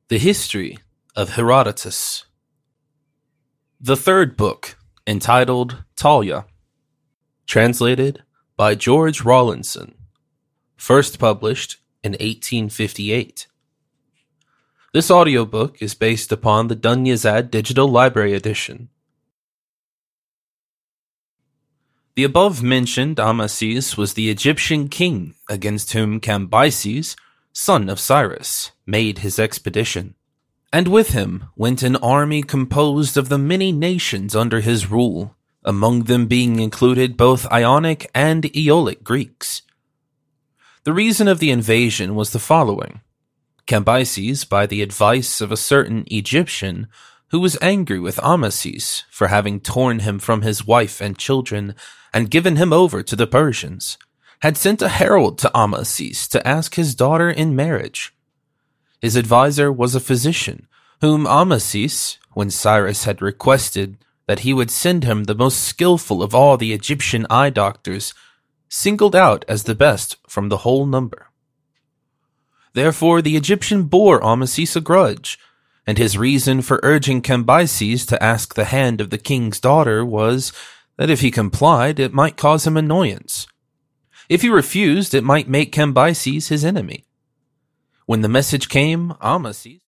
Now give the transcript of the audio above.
The History of Herodotus. The third book, entitled Talia, translated by George Rawlinson, first published in 1858. This audiobook is based upon the Dunyazad Digital Library Edition. The above-mentioned Amasis was the Egyptian king against whom Cambyses, son of Cyrus, made his expedition, and with him went an army composed of the many nations under his rule, among them being included both Ionic and Aeolic Greeks. The reason of the invasion was the following. Cambyses, by the advice of a certain Egyptian, who was angry with Amasis for having torn him from his wife and children and given him over to the Persians, had sent a herald to Amasis to ask his daughter in marriage. His adviser was a physician, whom Amasis, when Cyrus had requested that he would send him the most skillful of all the Egyptian eye doctors, singled out as the best from the whole number. Therefore the Egyptian bore Amasis a grudge, and his reason for urging Cambyses to ask the hand of the king's daughter was that if he complied, it might cause him annoyance. If he refused, it might make Cambyses his enemy. When the message came, Amasis